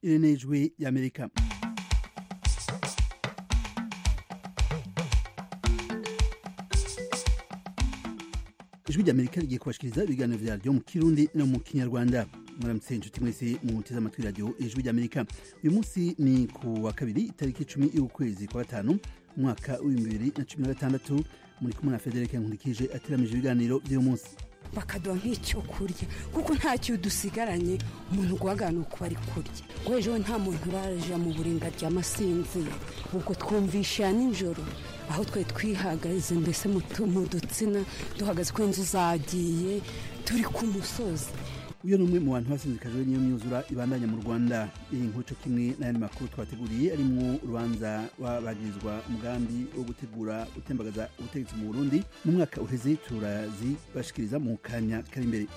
iri ni ijwi ry'Amerika. Ijwi ry'Amerika rigiye kubashikiriza ibiganiro vyaryo mu Kirundi no mu Kinyarwanda. Muramutse inshuti mwese muteze amatwi radio ijwi ry'Amerika. Uyu munsi ni ku wa kabiri itariki 10 y'ukwezi kwa gatanu umwaka wa 2016. Muri kumwe na Frederic Nkurikije ateramije ibiganiro by'uyu munsi. Bakaduha nk'icyo kurya kuko ntacyo dusigaranye umuntu guhagana uko bari kurya. Ejo nta muntu uraje mu buringa ry'amasinzi ubwo twumvisha nijoro aho twe twihagaze mbese mu dutsina duhagaze ko inzu zagiye turi ku musozi. Uyo numwe mu bantu basinzikajwe n'iyo myuzura ibandanya mu Rwanda. Iyi nkuru kimwe n'ayandi makuru twateguriye arimwo urubanza wabagirizwa umugambi wo gutegura gutembagaza ubutegetsi mu Burundi mu mwaka uheze turazi bashikiriza mu kanya kari imbere.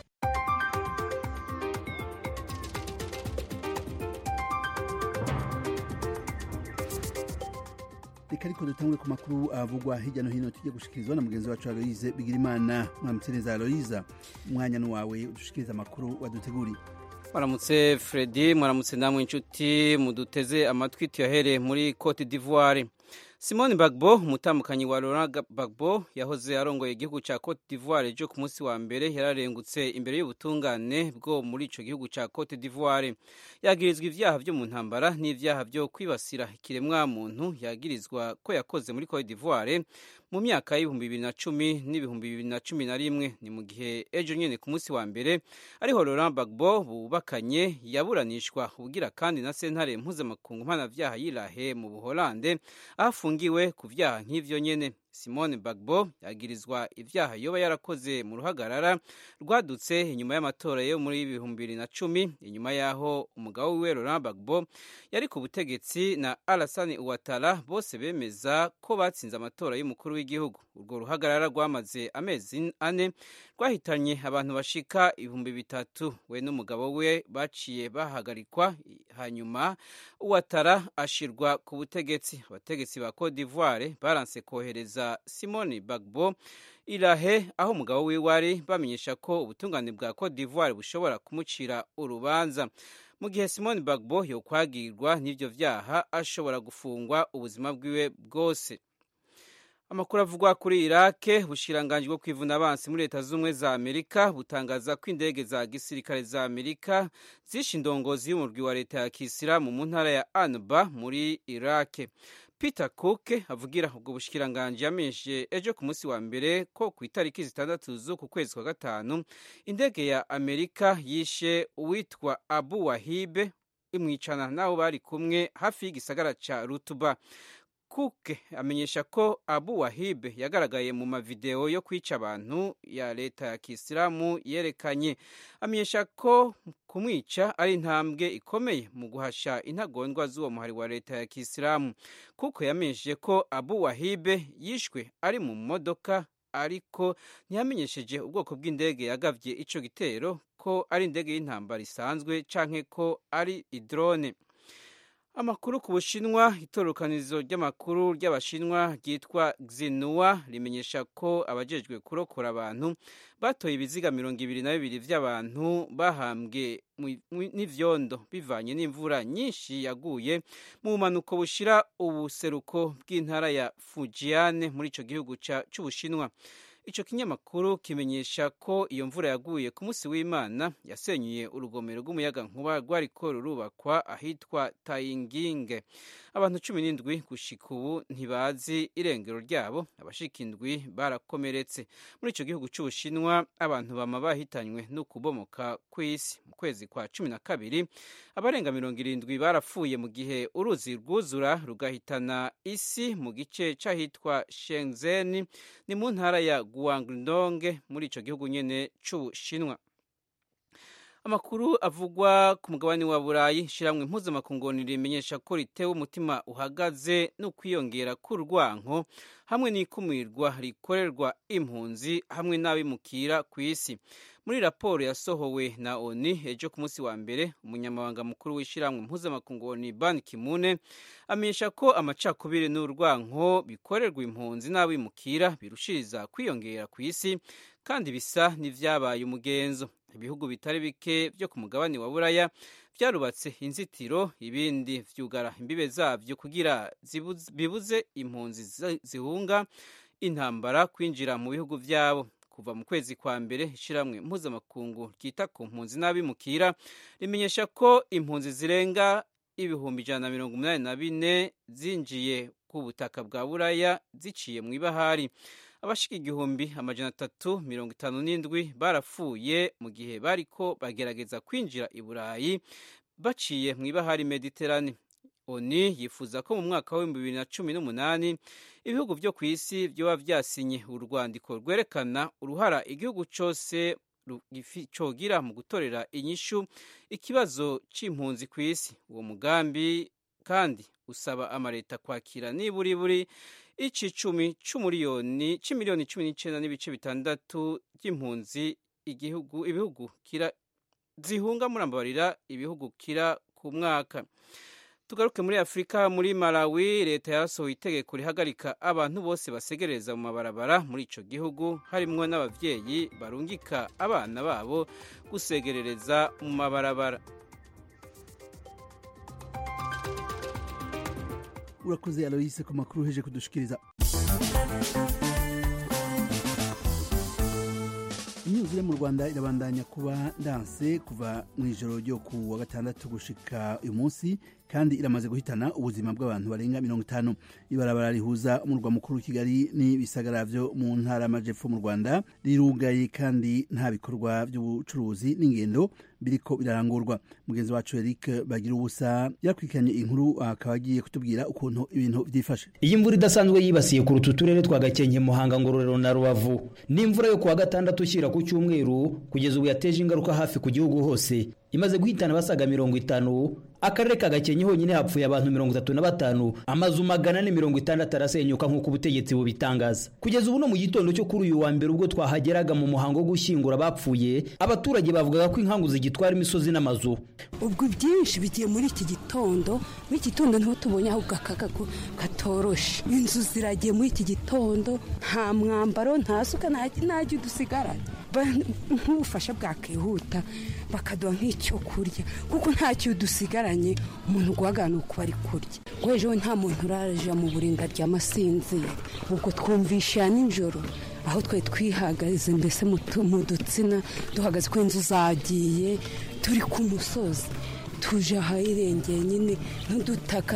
Reka ariko dutangure ku makuru avugwa hirya no hino tujye gushikirizwa na mugenzi wacu Aloise Bigirimana. Mwamutse neza Aloise, umwanya n'uwawe udushikiriza amakuru waduteguri. Mwaramutse Fredy, mwaramutse namwe inshuti muduteze amatwi tuyahere muri Cote d'Ivoire. Simone Bagbo, umutamukanyi wa Laurent Gbagbo yahoze arongoye igihugu ca Cote d'Ivoire ejo ku munsi wa mbere yararengutse imbere y'ubutungane bwo muri ico gihugu ca Cote d'Ivoire. Yagirizwa ivyaha vyo mu ntambara n'ivyaha vyo kwibasira ikiremwa muntu yagirizwa ko yakoze muri Cote d'Ivoire mu myaka y'ibihumbi 2010 n'ibihumbi 2011. Ni mu gihe ejo nyene ku munsi wa mbere ariho Laurent Gbagbo bubakanye yaburanishwa ubugira kandi na sentare mpuzamakungu mpanavyaha y'Irahe mu Buholande afungiwe ku vyaha nk'ivyo nyene. Simone Bagbo yagirizwa ivyaha yoba yarakoze mu ruhagarara rwadutse inyuma y'amatora yo muri 2010, inyuma yaho umugabo wiwe Laurent Gbagbo yari ku butegetsi na Alassane Ouattara bose bemeza ko batsinze amatora y'umukuru w'igihugu. Urwo ruhagarara rwamaze amezi 4 rwahitanye abantu bashika 3,000. We n'umugabo we baciye bahagarikwa, hanyuma Ouattara ashirwa ku butegetsi. Abategetsi ba Cote d'Ivoire baranse kohereza Simone Bagbo Irahe aho umugabo wiwe wari, bamenyesha ko ubutungane bwa Cote d'Ivoire bushobora kumucira urubanza. Mu gihe Simone Bagbo yokwagirwa n'ivyo vyaha ashobora gufungwa ubuzima bwiwe bwose. Amakuru avugwa kuri Iraq, ubushikiranganji bwo kwivuna abansi muri Leta Zunze za Amerika butangaza ko indege za gisirikare za Amerika zishe indongozi y'umurwi wa leta ya Kisilamu mu ntara ya Anbar muri Iraq. Peter Cook avugira ubwo bushikiranganji yamenyesheje ejo ku munsi wa mbere ko ku itariki 6 z'uku kwezi kwa gatanu indege ya Amerika yishe uwitwa Abu Wahib imwicana naho bari kumwe hafi y'igisagara ca Rutuba. Cook amenyesha ko Abu Wahib yagaragaye mu mavideo yo kwica abantu ya leta ya Kisilamu yerekanye. Amenyesha ko kumwica ari intambwe ikomeye mu guhasha intagondwa z'uwo muhari wa leta ya Kisilamu. Cook yamenyesheje ko Abu Wahib yishwe ari mu modoka, ariko ntiyamenyesheje ubwoko bw'indege yagavye ico gitero, ko ari indege y'intambara isanzwe canke ko ari idrone. Amakuru ku Bushinwa, itororokanizo ry'amakuru ry'Abashinwa ryitwa Xinhua rimenyesha ko abajejwe kurokora abantu batoye ibiziga 22 vy'abantu bahambwe n'ivyondo bivanye n'imvura nyinshi yaguye mu manuko bushira ubuseruko bw'intara ya Fujian muri ico gihugu c'Ubushinwa. Ico kinyamakuru kimenyesha ko iyo mvura yaguye ku munsi w'Imana yasenyuye urugomero rw'umuyaga nkuba rwariko rurubakwa ahitwa Taiying. Abantu 17 gushika ubu ntibazi irengero ryabo, abashika 7 barakomeretse. Muri ico gihugu c'Ubushinwa abantu bama bahitanywe no kubomoka kw'isi. Mu kwezi kwa 12 abarenga 70 barapfuye mu gihe uruzi rwuzura rugahitana isi mu gice c'ahitwa Shenzhen ni mu ntara ya Guangdong muri ico gihugu nyene c'Ubushinwa. Amakuru avugwa ku mugabane wa Burayi, shiramwe mpuzamakungu rimenyesha ko ritewe umutima uhagaze no kwiyongera k'urwanko hamwe n'ikumirwa rikorerwa impunzi hamwe n'abimukira ku isi. muri raporo yasohowe na ONU ejo ku munsi wa mbere, umunyamabanga mukuru w'ishyirahamwe mpuzamakungu ONU Ban Ki-moon amenyesha ko amacakubiri n'urwanko bikorerwa impunzi n'abimukira birushiriza kwiyongera ku isi kandi bisa n'ivyabaye umugenzo. Ibihugu bitari bike byo ku mugabane wa Buraya byarubatse inzitiro, ibindi vyugara imbibe zavyo kugira bibuze impunzi zihunga intambara kwinjira mu bihugu vyabo. Kuva mu kwezi kwa mbere, ishiramwe mpuzamakungu ryita ku mpunzi n'abimukira rimenyesha ko impunzi zirenga 184,000 zinjiye ku butaka bwa Buraya ziciye mu ibahari. Abashika 357 barapfuye mu gihe bariko bagerageza kwinjira i Burayi baciye mu ibahari Mediterane. ONU yifuza ko mu mwaka wa 2018 ibihugu byo ku isi byoba vyasinye urwandiko rwerekana uruhara igihugu cose cogira mu gutorera inyishu ikibazo c'impunzi ku isi. Uwo mugambi kandi usaba amareta kwakira niburiburi icicumi c'umiliyoni 19,6 by'impunzi ibihugu kira zihunga murambabarira ibihugu kira ku mwaka. Tugaruke muri Afrika. Muri Malawi, leta yasohoye itegeko rihagarika abantu bose basegereza mu mabarabara muri ico gihugu, harimwo n'abavyeyi barungika abana babo gusegerereza mu mabarabara. Urakoze Aloise ku makuru heje kudushikiriza. Imyuzure mu Rwanda irabandanya kuba ndanse kuva mu ijoro ryo ku wa gatandatu gushika uyu munsi, kandi iramaze guhitana ubuzima bw'abantu barenga 50. Ibarabara rihuza umurwa mukuru wa Kigali n'ibisagara vyo mu ntara y'Amajepfo mu Rwanda rirugaye, kandi nta bikorwa by'ubucuruzi n'ingendo biriko birarangurwa. Mugenzi wacu Eric Bagira ubusa yakwikanye inkuru, akaba agiye kutubwira ukuntu ibintu byifashe. Iyi mvura idasanzwe yibasiye ku rututurere twa Gakenke, Muhanga, Ngororero na Rubavu. Ni imvura yo kuwa gatandatu ushyira ku cyumweru kugeza ubu yateje ingaruka hafi ku gihugu hose. Imaze guhitana basaga 50. Akarere ka Gakenke honyine hapfuye abantu 35, amazu 460 arasenyuka nk'uko ubutegetsi bubitangaza. Kugeza ubu no mu gitondo cyo kuri uyu wa mbere ubwo twahageraga mu muhango wo gushyingura abapfuye, abaturage bavugaga ko inkangu zigitwara imisozi n'amazu. Ubwo byinshi bigiye muri iki gitondo, niho tubonye aho gakagago katoroshe. Inzu ziragiye muri iki gitondo, nta mwambaro, nta suka, ntajya dusigaranye. Nk'ubufasha bwakihuta bakaduha nk'icyo kurya, kuko ntacyo dusigaranye umuntu guhagana uko bari kurya. Ngo ejo nta muntu uraje mu buringa ry'amasinzira, ubwo twumvisha nijoro aho twe twihagaze mbese mu dutsina duhagaze ko inzu zagiye, turi ku musozi tuje ahirengeye nyine n'udutaka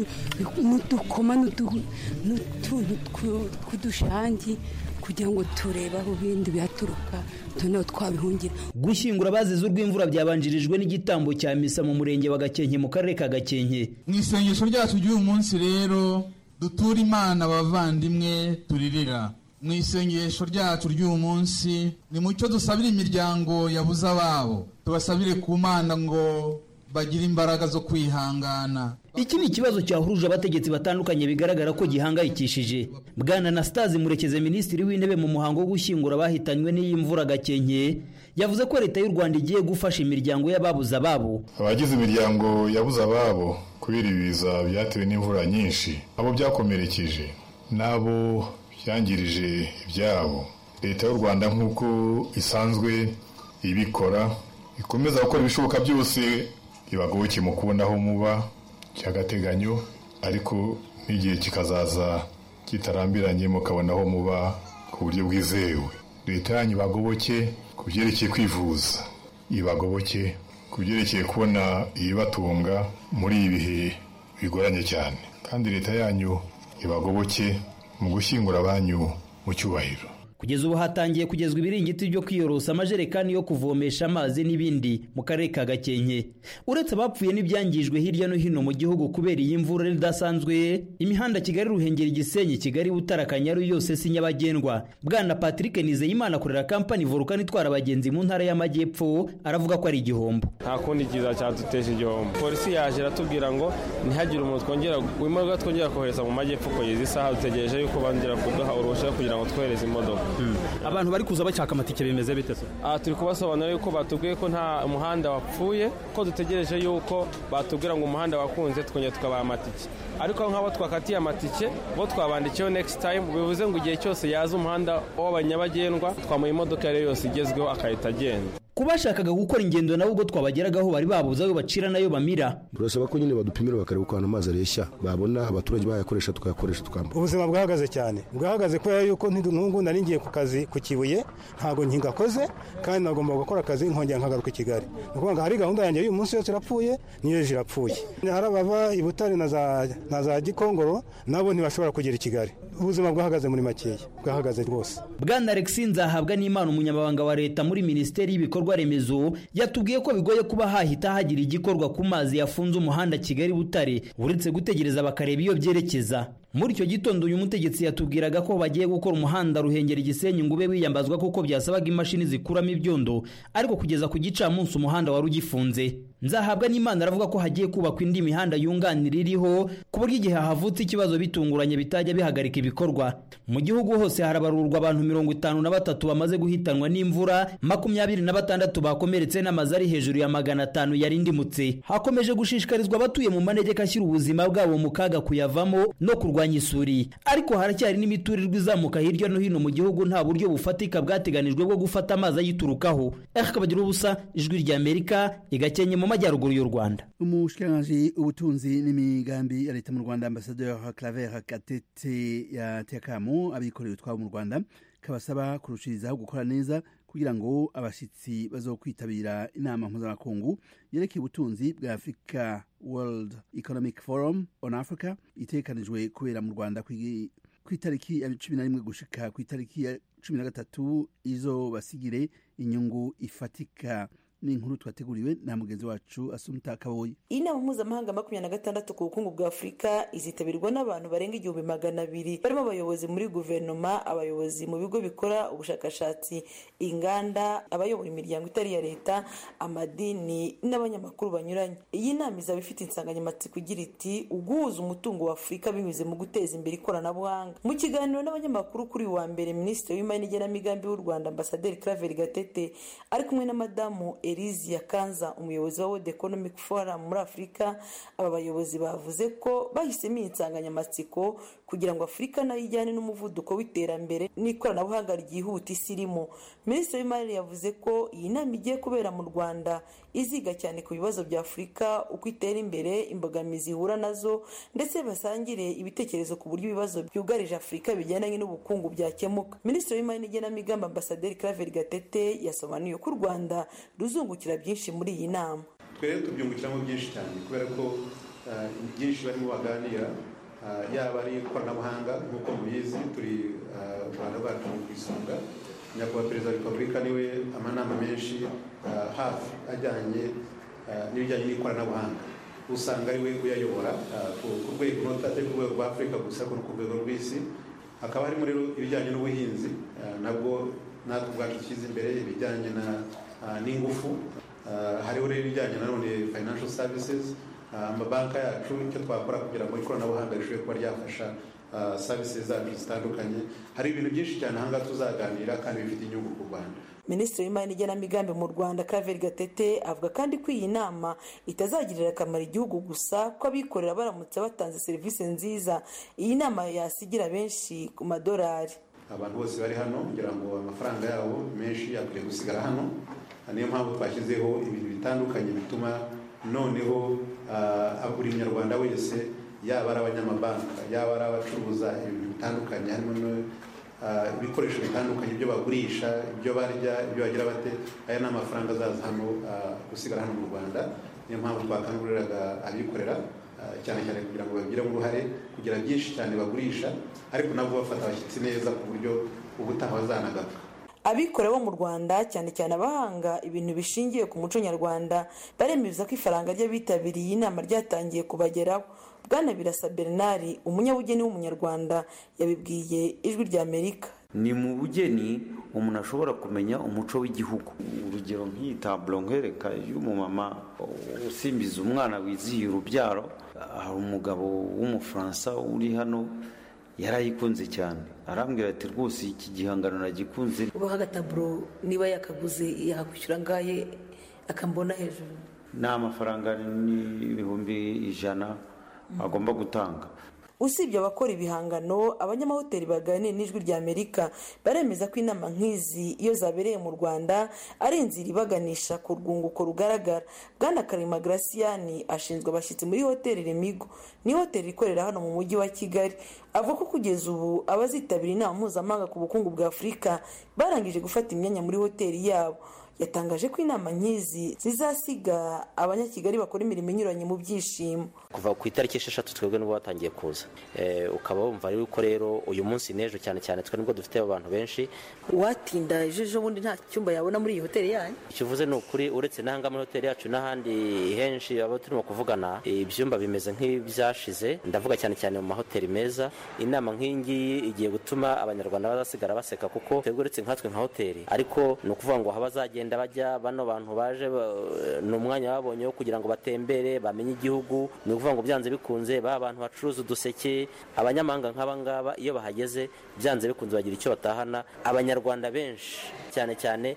n'udukoma n'utuntu tw'udushangi kugira ngo turebe aho bindi bihaturuka tuneho twabihungira. Gushyingura abazize urw'imvura byabanjirijwe n'igitambo cya misa mu murenge wa Gakenke mu karere ka Gakenke. Mu isengesho ryacu ry'uyu munsi rero dutura Imana abavandimwe turirira. Mu isengesho ryacu ry'uyu munsi ni mucyo dusabira imiryango yabuze ababo, tubasabire ku Mana ngo bagira imbaraga zo kwihangana. Iki ni ikibazo cyahuruje abategetsi batandukanye bigaragara ko gihangayikishije. Bwana Anastase Murekezi, minisitiri w'intebe, mu muhango wo gushyingura abahitanywe n'iyi mvura Gakenke, yavuze ko leta y'u Rwanda igiye gufasha imiryango y'ababuze ababo. Abagize imiryango yabuze ababo kubera ibiza byatewe n'imvura nyinshi, abo byakomerekeje n'abo byangirije ibyabo, leta y'u Rwanda nk'uko isanzwe ibikora ikomeza gukora ibishoboka byose ibagoboke mu kubona aho muba cy'agateganyo, ariko n'igihe kikazaza kitarambiranye mukabona aho muba ku buryo bwizewe. Leta yanyu ibagoboke ku byerekeye kwivuza, ibagoboke ku byerekeye kubona ibibatunga muri ibi bihe bigoranye cyane, kandi leta yanyu ibagoboke mu gushyingura abanyu mu cyubahiro. Kugeza ubu hatangiye kugezwa ibiringiti byo kwiyorosa, amajerekani yo kuvomesha amazi n'ibindi mu karere ka Gakenke. Uretse abapfuye n'ibyangijwe hirya no hino mu gihugu kubera iyi mvura idasanzwe, imihanda Kigali Ruhengeri, Gisenyi, Kigali, Butare, Akanyaru yose si nyabagendwa. Bwana Patrick Nizeyimana akorera kampani Volcan itwara abagenzi mu ntara y'Amajyepfo, aravuga ko ari igihombo. Nta kundi kiza cyaduteje igihombo. Polisi yaje iratubwira ngo ntihagire umuntu twongera kohereza mu Majyepfo kugeza isaha dutegereje yuko bandira kuduha uruhushya kugira ngo twohereze imodoka. abantu bari kuza bashaka amatike bimeze bite se? Turi kubasobanurira yuko batubwiye ko nta umuhanda wapfuye, ko dutegereje yuko batubwira ngo umuhanda wakunze tukongera tukabaha amatike, ariko nk'abo twakatiye amatike bo twabandikiyeho next time, bivuze ngo igihe cyose yaza umuhanda w'abanyabagendwa twamuha imodoka yari yose igezweho akahita agenda. Kubashakaga gukora ingendo nabo ubwo twabageragaho bari babuze ayo bacira nayo bamira. Turasaba ko nyine badupimira bakareba uko amazi areshya, babona abaturage bayakoresha tukayakoresha tukamba. Ubuzima bwahagaze cyane, bwahagaze kubera yuko ntungu nari ngiye ku kazi ku Kibuye, ntago nkingakoze kandi nagomba gukora akazi nkongera nkagaruka i Kigali. Nukuvuga hari gahunda yanjye y'uyu munsi yose irapfuye, niyo jirapfuye. Hari abava i Butare na za Gikongoro nabo ntibashobora kugera i Kigali. Ubuzima bwahagaze muri makeya, bwahagaze rwose. Bwana Alexis Nzahabwa n'Imana umunyamabanga wa leta muri Minisiteri y'ibikorwa remezo yatubwiye ko bigoye kuba hahita hagira igikorwa ku mazi yafunze umuhanda Kigali Butare uretse gutegereza bakareba iyo byerekeza. Muri icyo gitondo uyu mutegetsi yatubwiraga ko bagiye gukora umuhanda Ruhengeri Gisenyi ngo ube wiyambazwa kuko byasabaga imashini zikuramo ibyondo, ariko kugeza ku gicamunsi umuhanda wari ugifunze. Nzahabwa n'Imana aravuga ko hagiye kubakwa indi mihanda yunganira iriho ku buryo igihe havutse ikibazo bitunguranye bitajya bihagarika ibikorwa. Mu gihugu hose harabarurwa abantu 53 bamaze guhitanwa n'imvura, 26 bakomeretse n'amazu ari hejuru ya 500 yarindimutse. Hakomeje gushishikarizwa abatuye mu manegeka ashyira ubuzima bwabo mu kaga kuyavamo no kurwanya isuri, ariko haracyari n'imiturirwa izamuka hirya no hino mu gihugu nta buryo bufatika bwateganijwe bwo gufata amazi ayiturukaho. Akabagira ubusa, Ijwi rya Amerika, Igakenye mu majyaruguru y'u Rwanda. Umushikiranganje ubutunzi n'imigambi ya leta mu Rwanda Ambassadeur Claver Gatete yatekamo abikorera utwabo mu Rwanda kabasaba kurushirizaho gukora neza kugira ngo abashitsi bazokwitabira inama mpuzamakungu yerekeye ubutunzi bwa Africa World Economic Forum on Africa itekanijwe kubera mu Rwanda ku itariki ya 11 gushika ku itariki ya 13 izo basigire inyungu ifatika. Ni inkuru twateguriwe na mugenzi wacu Asumta Kaboyi. Inama mpuzamahanga 26 ku bukungu bwa Afurika izitabirwa n'abantu barenga 200,000 barimo abayobozi muri guverinoma, abayobozi mu bigo bikora ubushakashatsi, inganda, abayobora imiryango itari ya leta, amadini n'abanyamakuru banyuranye. Iyi nama izaba ifite insanganyamatsiko igira iti uguhuza umutungo wa Afurika binyuze mu guteza imbere ikoranabuhanga. Mu kiganiro n'abanyamakuru kuri wa mbere, Minisitiri w'Imari n'Igenamigambi w'u Rwanda Ambassadeur Claver Gatete ari kumwe na Madamu Elizia Kanza umuyobozi wa World Economic Forum muri Afurika. Aba bayobozi bavuze ko bahisemo insanganyamatsiko kugira ngo Afurika nayo ijyane n'umuvuduko w'iterambere n'ikoranabuhanga ryihuta isirimo. Minisitiri w'Imari yavuze ko iyi nama igiye kubera mu Rwanda iziga cyane ku bibazo bya Afurika, uko itera imbere, imbogamizi ihura nazo, ndetse basangire ibitekerezo ku buryo ibibazo byugarije Afurika bijyanye n'ubukungu byakemuka. Minisitiri w'Imari n'Igenamigambi Ambassadeur Claver Gatete yasobanuye ko u Rwanda ruzungukira byinshi muri iyi nama. Twere tubyungukiramo byinshi cyane kubera ko byinshi barimo baganira, yaba ari ikoranabuhanga nk'uko mubizi turi Rwanda rwacu ku isonga. Nyakubahwa Perezida wa Repubulika niwe amanama menshi hafi ajyanye n'ibijyanye n'ikoranabuhanga usanga ari we uyayobora ku rwego n'utari ku rwego rwa Afurika gusa ariko no ku rwego rw'isi. Hakaba harimo rero ibijyanye n'ubuhinzi, nabwo natwe ubwacu dushyize imbere ibijyanye n'ingufu. Hariho rero ibijyanye na none financial services, amabanka yacu icyo twakora kugira ngo ikoranabuhanga rishobore kuba ryafasha services zacu zitandukanye. Hari ibintu byinshi cyane ahangaha tuzaganira kandi bifite inyungu ku Rwanda. Minisitiri w'Imari n'Igenamigambi mu Rwanda Claver Gatete avuga kandi ko iyi nama itazagirira akamaro igihugu gusa, ko abikorera baramutse batanze serivisi nziza iyi nama yasigira benshi ku madolari. Abantu bose bari hano ngira ngo amafaranga yabo menshi yakwiye gusigara hano. Niyo mpamvu twashyizeho ibintu bitandukanye bituma noneho buri munyarwanda wese, yaba ari abanyamabanka, yaba ari abacuruza ibintu bitandukanye, harimo ibikoresho bitandukanye, ibyo bagurisha, ibyo barya, ibyo bagira bate, aya ni amafaranga azaza hano gusigara hano mu Rwanda. Niyo mpamvu twakanguriraga abikorera cyane cyane kugira ngo bagiremo uruhare kugira byinshi cyane bagurisha, ariko nabo bafata abashyitsi neza ku buryo ubutaha bazanagaruka. Abikorera bo mu Rwanda cyane cyane abahanga ibintu bishingiye ku muco nyarwanda baremeza ko ifaranga ry'abitabiriye inama ryatangiye kubageraho. Bwana Birasa Bernard umunyabugeni w'umunyarwanda yabibwiye Ijwi rya Amerika. Ni mu bugeni umuntu ashobora kumenya umuco w'igihugu. Urugero nk'iyi tablo nkwereka y'umumama usimbiza umwana wizihiye urubyaro. Hari umugabo w'umufaransa uri hano yarayikunze cyane, arambwira ati rwose iki gihangano nagikunze. ubaha agataburo niba yakaguze yakwishyura ngahe akambona hejuru? Ni amafaranga n'ibihumbi 100 agomba gutanga. Usibye abakora ibihangano, abanyamahoteli baganiriye n'Ijwi ry'Amerika baremeza ko inama nk'izi iyo zabereye mu Rwanda ari inzira ibaganisha ku rwunguko rugaragara. Bwana Karima Graciani ashinzwe abashyitsi muri hoteli Remigo, ni hoteli ikorera hano mu mujyi wa Kigali. Avuga ko kugeza ubu abazitabira inama mpuzamahanga ku bukungu bwa Afurika barangije gufata imyanya muri hoteli yabo. Yatangaje ko inama nk'izi zizasiga abanyakigali bakora imirimo inyuranye mu byishimo. Kuva ku itariki 6 twebwe nibwo batangiye kuza, ukaba wumva yuko rero uyu munsi n'ejo cyane cyane twe nibwo dufite abantu benshi. Watinda ejo bundi nta cyumba yabona muri iyi hoteli yanyu? Ikivuze ni ukuri, uretse n'ahanga muri hoteli yacu n'ahandi henshi abo turimo kuvugana ibyumba bimeze nk'ibyashize. Ndavuga cyane cyane mu mahoteli meza. Inama nk'ingi igiye gutuma abanyarwanda bazasigara baseka, kuko twebwe uretse nkatwe nka hoteli, ariko ni ukuvuga ngo habazagenda bajya bano bantu baje ni umwanya babonye wo kugira ngo batembere bamenye igihugu. Ni ukuvuga ngo byanze bikunze ba abantu bacuruza uduseke, abanyamahanga nk'aba ngaba iyo bahageze byanze bikunze bagira icyo batahana. Abanyarwanda benshi cyane cyane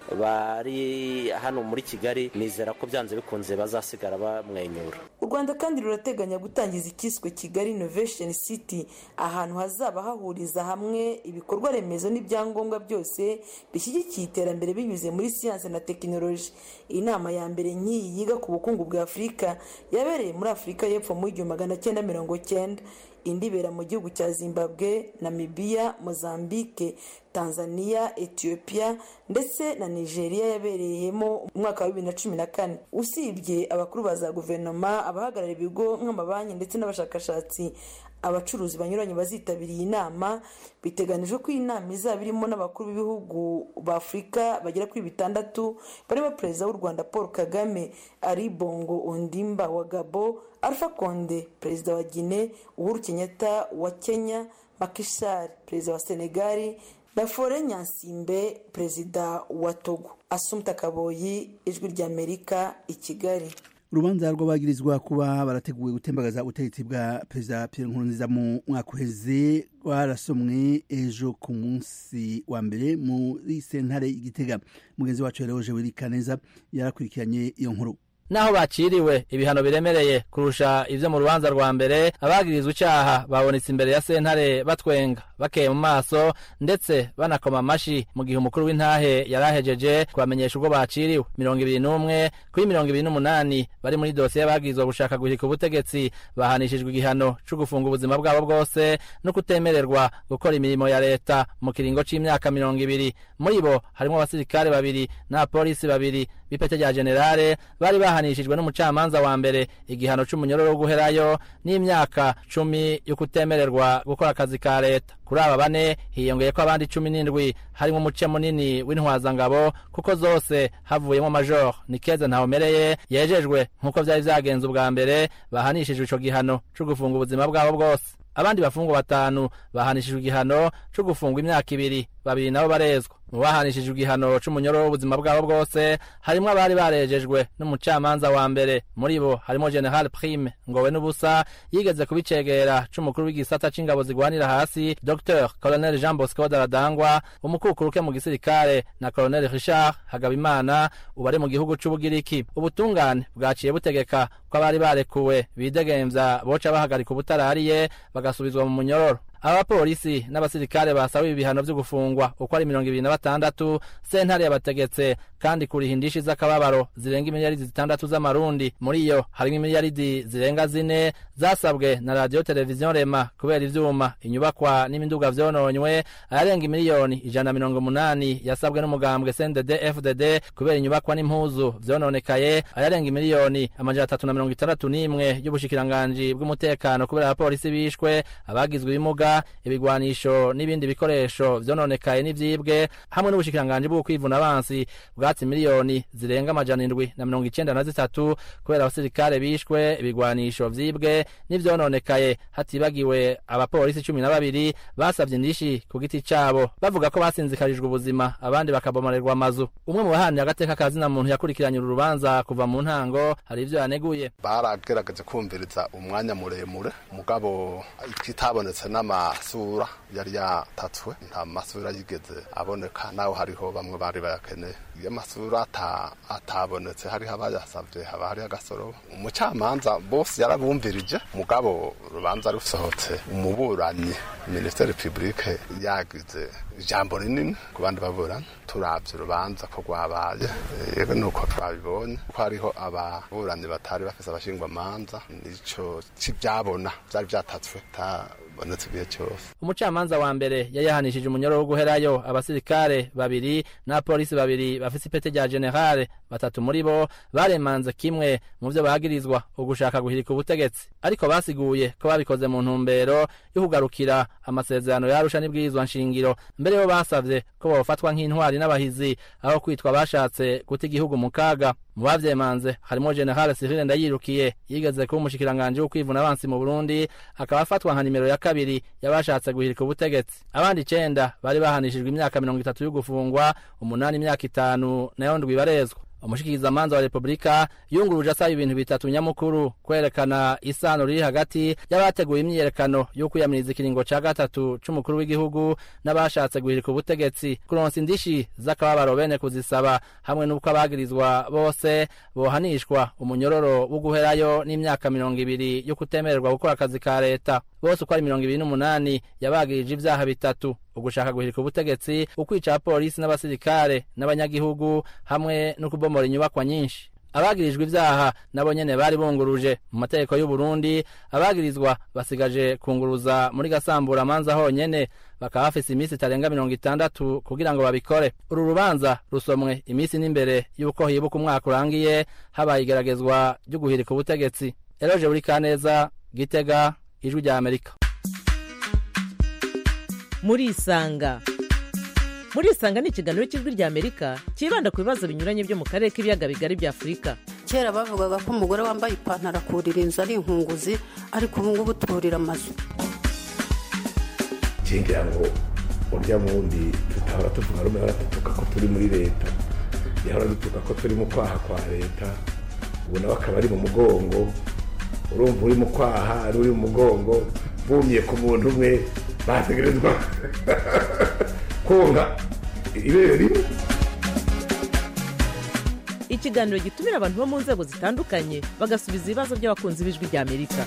bari hano muri Kigali, nizera ko byanze bikunze bazasigara bamwenyura. U Rwanda kandi rurateganya gutangiza ikiswe Kigali Innovation City, ahantu hazaba hahuriza hamwe ibikorwa remezo n'ibyangombwa byose bishyigikiye iterambere binyuze muri siyanse na tekinoloji. Inama ya mbere nk'iyi yiga ku bukungu bwa Afurika yabereye muri Afurika y'Epfo mu 1990. Indi ibera mu gihugu cya Zimbabwe, Namibia, Mozambique, Tanzania, Ethiopia ndetse na Nigeria yabereyemo umwaka wa 2014. Usibye abakuru ba za guverinoma, abahagarariye ibigo nk'amabanki ndetse n'abashakashatsi, abacuruzi banyuranye bazitabiriye inama. Biteganijwe ko inama izaba irimo n'abakuru b'ibihugu ba Afurika bagera kuri 6 barimo perezida w'u Rwanda Paul Kagame, Ali Bongo Ondimba wa Gabon, Alpha Conde perezida wa Guinea, Uhuru Kenyatta wa Kenya, Macky Sall perezida wa Senegal na Faure Nyansimbe perezida wa Togo. Assumpta Kaboyi, Ijwi ry'Amerika, i Kigali. Urubanza rw'abagirizwa kuba barateguwe gutembagaza ubutegetsi bwa Perezida Pierre Nkurunziza mu mwaka uheze warasomwe ejo ku munsi wa mbere muri sentare y'Igitega. Mugenzi wacu Eloge Wirikaneza yarakurikiranye iyo nkuru. Naho baciriwe ibihano biremereye kurusha ivyo mu rubanza rwa mbere, abagirizwa icyaha babonetse imbere ya sentare batwenga, bakeye mu maso ndetse banakoma amashi, mu gihe umukuru w'intahe yarahejeje kubamenyesha ubwo baciriwe. 21 kuri 28 bari muri dosiye y'abagirizwa gushaka guhirika ubutegetsi bahanishijwe igihano cyo gufunga ubuzima bwabo bwose no kutemererwa gukora imirimo ya leta mu kiringo c'imyaka 20. Muri bo harimo abasirikare 2 n'abapolisi 2 b'ipete rya generale bari bahanishijwe n'umucamanza wa mbere igihano c'umunyororo wo guherayo n'imyaka 10 yo kutemererwa gukora akazi ka leta. Kuri aba bane hiyongeye ko abandi 17 harimo umuce munini w'intwazangabo, kuko zose havuyemo Major Nikeze Ntahomereye yejejwe nk'uko vyari vyagenze ubwa mbere, bahanishijwe ico gihano cyo gufunga ubuzima bwabo bwose. Abandi bafungwa 5 bahanishijwe igihano cyo gufungwa imyaka 2, 2 nabo barezwa. Mu bahanishijwe igihano c'umunyororo w'ubuzima bwabo bwose harimo abari barejejwe n'umucamanza wa mbere. Muri bo harimo General Prime Ngowe n'ubusa yigeze kubicegera c'umukuru w'igisata c'ingabo zigwanira hasi, Dr Colonel Jean Bosco Daradangwa umukukuruke mu gisirikare, na Colonel Richard Hagabimana ubari mu gihugu c'Ubugiriki. Ubutungane bwaciye butegeka ko abari barekuwe bidegemvya boca bahagarika ubutarariye bagasubizwa mu munyororo. Abapolisi n'abasirikare basaba ibihano vyo gufungwa uko ari 26. Sentare yabategetse kandi kuriha indishi z'akababaro zirenga miliyaridi 6 z'amarundi. Muri iyo harimo miliyaridi zirenga 4 zasabwe na radio televiziyo Rema kubera ivyuma, inyubakwa n'imiduga vyononywe. Ayarenga miliyoni 180 yasabwe n'umugambwe CNDD FDD kubera inyubakwa n'impuzu vyononekaye. Ayarenga miliyoni 361 y'ubushikiranganji bw'umutekano kubera abapolisi bishwe, abagizwe ibimuga, ibigwanisho n'ibindi bikoresho vyononekaye n'ivyibwe, hamwe n'ubushikiranganji bwo kwivuna abansi bwatsi miliyoni zirenga 793 kubera abasirikare bishwe, ibigwanisho vyibwe n'ivyononekaye, hatibagiwe abapolisi 12 basavye indishi ku giti cabo bavuga ko basinzikarijwe ubuzima, abandi bakabomarerwa amazu. Umwe mu bahani agateka kazina muntu yakurikiranye urubanza kuva mu ntango hari ivyo yaneguye. baragerageze kumviriza umwanya muremure mugabo ikitabonetse n'amasura yari yatatswe nta masura yigeze aboneka naho hariho bamwe bari bayakeneye iyo amasura atabonetse hariho abayasavye haba hari agasoro umucamanza bose yarabumvirije mugabo rubanza rusohotse umuburanyi Ministeri Publique yagize ijambo rinini ku bandi baburana turavye urubanza ko rwabaye yego nuko twabibonye ko hariho ababuranyi batari bafise abashingwamanza nico civyabona vyari vyatatswe bonetse biye cyose. Umucamanza wa mbere yayahanishije umunyoro wo guherayo abasirikare babiri na polisi babiri bafise ipete rya generale, batatu muri bo baremanze kimwe mu byo bagirizwa ugushaka guhirika ubutegetsi, ariko basiguye ko babikoze mu ntumbero yo kugarukira amasezerano yarusha n'ibwirizwa nshingiro. Mbere yo basavye ko bofatwa nk'intwari n'abahizi aho kwitwa bashatse guta igihugu mu kaga. Mu bavyemanze harimo General Cyril Ndayirukiye yigeze kuba umushikiranganje wo kwivuna abansi mu Burundi, akaba afatwa nka nimero ya kabiri yabashatse guhirika ubutegetsi. Abandi 9 bari bahanishijwe imyaka 30 yo gufungwa, 8 imyaka 5 nayo ndwi barezwa. Umushikirizamanza wa Republika yunguruje asaba ibintu bitatu nyamukuru: kwerekana isano riri hagati y'abateguye imyiyerekano yo kwiyamiriza ikiringo ca gatatu c'umukuru w'igihugu n'abashatse guhirika ubutegetsi, kuronsa indishi z'akababaro bene kuzisaba, hamwe n'uko abagirizwa bose bohanishwa umunyororo wo guherayo n'imyaka 20 yo kutemererwa gukora akazi ka leta. Bose uko ari 28 yabagirije ivyaha bitatu: ugushaka guhirika ubutegetsi, ukwica polisi n'abasirikare n'abanyagihugu, hamwe no kubomora inyubakwa nyinshi. Abagirijwe ivyaha nabo nyene bari bunguruje. Mu mategeko y'u Burundi abagirizwa basigaje kunguruza muri gasambura manza honyene, bakaba bafise imisi itarenga 60 kugira ngo babikore. Uru rubanza rusomwe imisi n'imbere yuko hibuka umwaka urangiye habaye igeragezwa ryo guhirika ubutegetsi. Eloge Burikaneza, Gitega, Ijwi rya Amerika. Muri Isanga ni ikiganiro cy'Ijwi rya Amerika kibanda ku bibazo binyuranye byo mu karere k'ibiyaga bigari bya Afurika. Kera bavugaga ko umugore wambaye ipantaro akurira inzu ari inkunguzi, ariko ubu ngubu turira amazu. Kingira ngo urya mundi tutahora tuvuga rumwe baratutuka ko turi muri leta, yahora dutuka ko turi mu kwaha kwa leta, ubu nawe akaba ari mu mugongo. Urumva uri mu kwaha ari uri mu mugongo, bumye ku muntu umwe bategerezwa konga ibere rimwe. Ikiganiro gitumira abantu bo mu nzego zitandukanye bagasubiza ibibazo by'abakunzi b'Ijwi rya Amerika.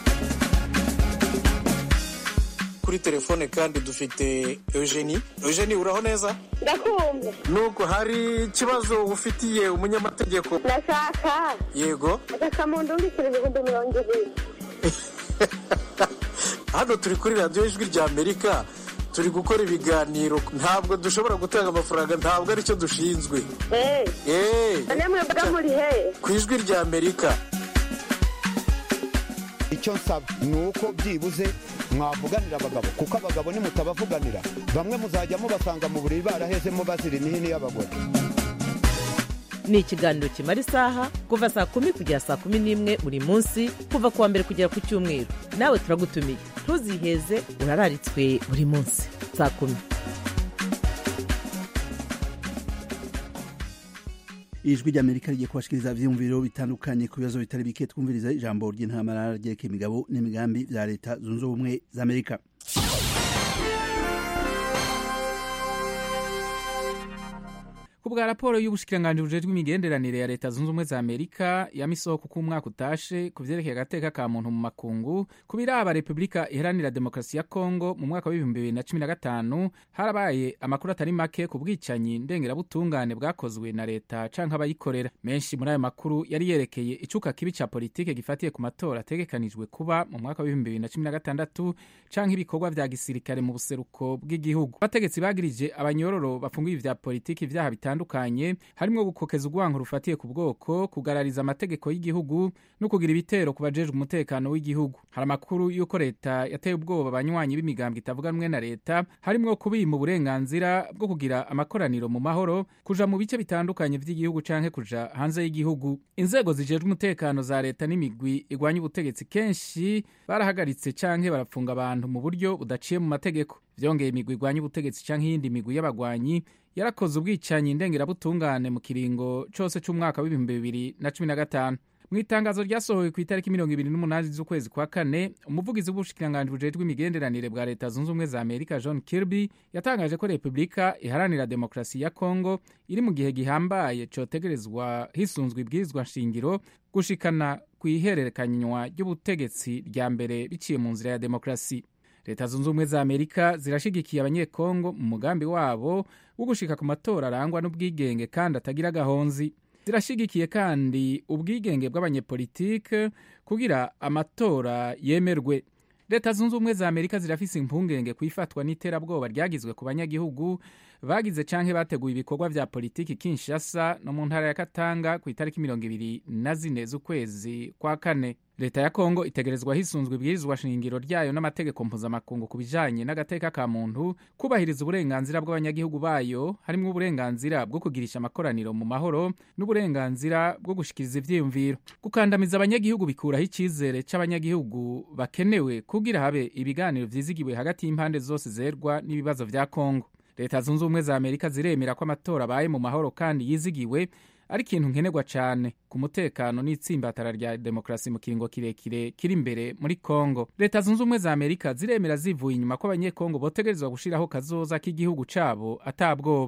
Kuri telefone kandi dufite Eugenie. Eugenie, uraho neza? Ndakumva. Nuko hari ikibazo ufitiye umunyamategeko? Ndashaka. Yego. Akamuntu ungikirije 220. Hano turi kuri radio Ijwi rya Amerika, turi gukora ibiganiro, ntabwo dushobora gutanga amafaranga, ntabwo ari cyo dushinzwe. Namwe bwa muri he? Ku Ijwi rya Amerika. Icyo nsaba ni uko byibuze mwavuganira abagabo, kuko abagabo ni mutabavuganira bamwe muzajya mubasanga mu buriri barahezemo bazira imihini y'abagore. Ni ikiganiro kimara isaha kuva saa 10 kugera saa 11 buri munsi, kuva kuwa mbere kugera ku cyumweru. Nawe turagutumiye, ntuziheze, urararitswe buri munsi saa 10. Ijwi rya Amerika rigiye kubashikiriza ivyumviro bitandukanye ku bibazo bitari bike. Twumviriza ijambo ry'intamara ryereka imigabo n'imigambi vya leta zunze ubumwe za Amerika. Kubwa raporo y'ubushikiranganje bujejwe imigenderanire ya leta zunze ubumwe za Amerika yamisoko ku mwaka utashe kuvyerekeye agateka ka muntu mu makungu kubiraba Republika Iharanira Demokarasi ya Kongo, mu mwaka wa 2015 harabaye amakuru atari make ku bwicanyi ndengerabutungane bwakozwe na leta canke abayikorera. Menshi muri ayo makuru yari yerekeye icuka kibi ca politike gifatiye ku matora ategekanijwe kuba mu mwaka wa 2016 canke ibikorwa vya gisirikare mu buseruko bw'igihugu. Abategetsi bagirije abanyororo bafunguye vya politike vyaha bitandukanye, harimo gukokeza urwango rufatiye ku bwoko, kugarariza amategeko y'igihugu no kugira ibitero kubajejwe umutekano w'igihugu. Hari amakuru yuko leta yateye ubwoba abanywanyi b'imigambwe itavuga rumwe na leta, harimo kubima uburenganzira bwo kugira amakoraniro mu mahoro, kuja mu bice bitandukanye vy'igihugu canke kuja hanze y'igihugu. Inzego zijejwe umutekano za leta n'imigwi igwanya ubutegetsi kenshi barahagaritse canke barapfunga abantu mu buryo budaciye mu mategeko. Vyongeye imigwi igwanya ubutegetsi canke iyindi migwi y'abagwanyi yarakoze ubwicanyi ndengerabutungane mu kiringo cose c'umwaka wa 2015. mu itangazo ryasohowe ku itariki 28 z'ukwezi kwa kane, umuvugizi w'ubushikiranganji bujejwe imigenderanire bwa leta zunze ubumwe za Amerika John Kirby yatangaje ko Repubulika iharanira demokarasi ya Kongo iri mu gihe gihambaye cotegerezwa hisunzwe ibwirizwa nshingiro gushikana ku ihererekanywa ry'ubutegetsi rya mbere biciye mu nzira ya demokarasi. Leta zunze ubumwe za Amerika zirashigikiye abanyekongo mu mugambi wabo wo gushika ku matora arangwa n'ubwigenge kandi atagira gahonzi. Zirashigikiye kandi ubwigenge bw'abanyepolitike kugira amatora yemerwe. Leta zunze ubumwe za Amerika zirafise impungenge kwifatwa n'iterabwoba ryagizwe ku banyagihugu bagize canke bateguye ibikorwa vya politiki Kinshasa no mu ntara ya Katanga ku itariki 24 z'ukwezi kwa kane. Leta ya Kongo itegerezwa hisunzwe ibwirizwa shingiro ryayo n'amategeko mpuzamakungu ku bijanye n'agateka ka muntu, kubahiriza uburenganzira bw'abanyagihugu bayo, harimwo uburenganzira bwo kugirisha amakoraniro mu mahoro n'uburenganzira bwo gushikiriza ivyiyumviro. Gukandamiza abanyagihugu bikuraho icizere c'abanyagihugu bakenewe kugira habe ibiganiro vyizigiwe hagati y'impande zose zerwa n'ibibazo vya Kongo. Leta zunze ubumwe za Amerika ziremera ko amatora abaye mu mahoro kandi yizigiwe ari ikintu nkenerwa cyane ku mutekano n'itsimbatara rya demokarasi mu kiringo kirekire kiri imbere muri Kongo. Leta zunze ubumwe za Amerika ziremera zivuye inyuma ko abanyekongo botegerezwa gushiraho kazoza k'igihugu cabo atabwoba.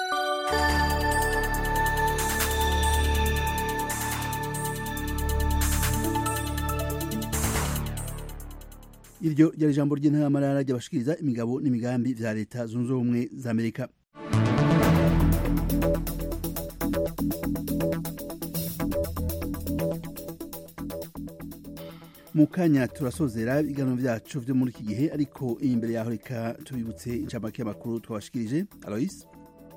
Iryo ryari ijambo ry'intamarara ry'abashikiriza imigabo n'imigambi vya leta zunze ubumwe za Amerika. Mu kanya turasozera ibiganiro vyacu vyo muri iki gihe, ariko imbere yaho reka tubibutse incamake y'amakuru twabashikirije. Alois,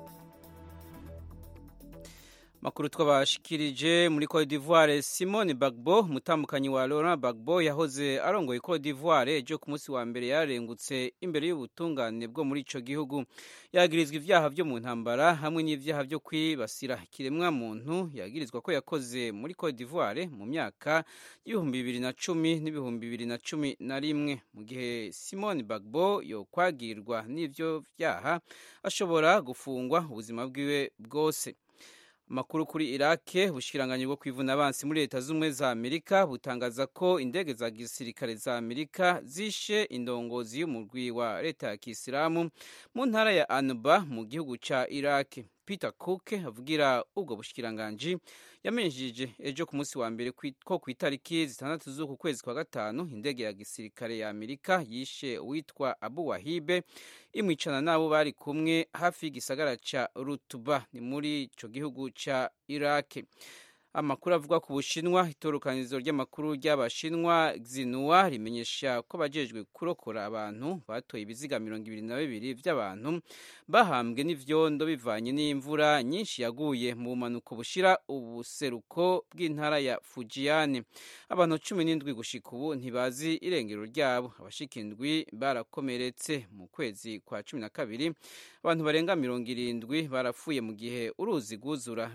makuru twabashikirije muri Côte d'Ivoire, Simone Bagbo mutambukanyi wa Laurent Bagbo yahoze arongoye Côte d'Ivoire ejo ku munsi wa mbere yarengutse imbere y'ubutungane bwo muri ico gihugu. Yagirizwa ivyaha vyo mu ntambara hamwe n'ivyaha vyo kwibasira kiremwa muntu yagirizwa ko yakoze muri Côte d'Ivoire mu myaka y'ibihumbi 2010 n'ibihumbi 2011. Mu gihe Simone Bagbo yo kwagirwa n'ivyo vyaha ashobora gufungwa ubuzima bwiwe bwose. Makuru kuri Iraq, ubushikiranganje bwo kwivuna abansi muri leta z'ubumwe za Amerika butangaza ko indege za gisirikare za Amerika zishe indongozi y'umurwi wa leta ya Kisilamu mu ntara ya Anbar mu gihugu ca Iraq. Peter Cook avugira ubwo bushikiranganje yamenyesheje ejo ku munsi wa mbere ko ku itariki 6 z'uku kwezi kwa gatanu indege ya gisirikare ya Amerika yishe uwitwa Abu Wahibe imwicana nabo bari kumwe hafi y'igisagara ca Rutuba ni muri ico gihugu ca Iraq. Amakuru avuga ku Bushinwa, itorukanizo ry'amakuru ry'Abashinwa Xinhua rimenyesha ko bajejwe kurokora abantu batoye ibiziga 22 vy'abantu bahambwe n'ivyondo bivanye n'imvura nyinshi yaguye mu manuko bushira ubuseruko bw'intara ya Fujian. Abantu 17 gushika ubu ntibazi irengero ryabo. Abashikindwi barakomeretse. Mu kwezi kwa 12 abantu barenga 70 barapfuye mu gihe uruzi guzura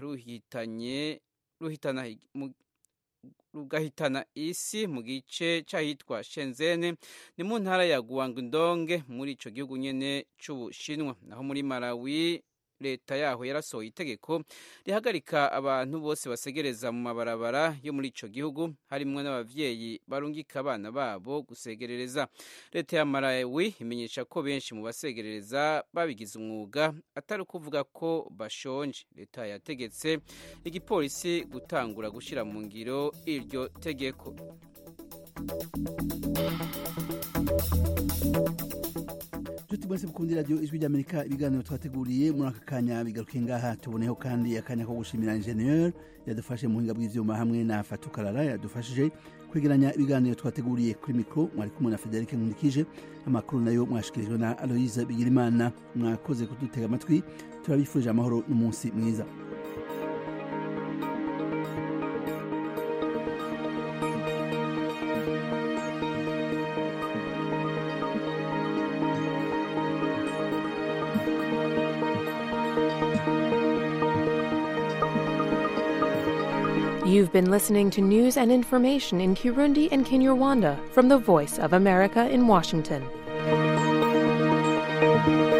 rugahitana isi mu gice cyahitwa Shenzhen ni mu ntara ya Guangdong muri ico gihugu nyene c'Ubushinwa. Naho muri Malawi leta yaho yarasohoye itegeko rihagarika abantu bose basegereza mu mabarabara yo muri ico gihugu, harimwo n'abavyeyi barungika abana babo gusegerereza. Leta ya Malawi imenyesha ko benshi mu basegerereza babigize umwuga atari kuvuga ko bashonje. Leta yategetse igipolisi gutangura gushira mu ngiro iryo tegeko. Tuti mwese mukundira radio Ijwi ry'Amerika, ibiganiro twateguriye muri aka kanya bigaruke ngaha. Tuboneho kandi akanya ko gushimira ingenieur yadufashe mu buhinga bw'ivyuma hamwe na Fatukarara yadufashije kwegeranya ibiganiro twateguriye. Kuri mikro mwari kumwe na Frederic Nkundikije, amakuru nayo mwashikirijwe na Aloise Bigirimana. Mwakoze kudutega amatwi, turabifurije amahoro n'umunsi mwiza. You've been listening to news and information in Kirundi and Kinyarwanda from the Voice of America in Washington.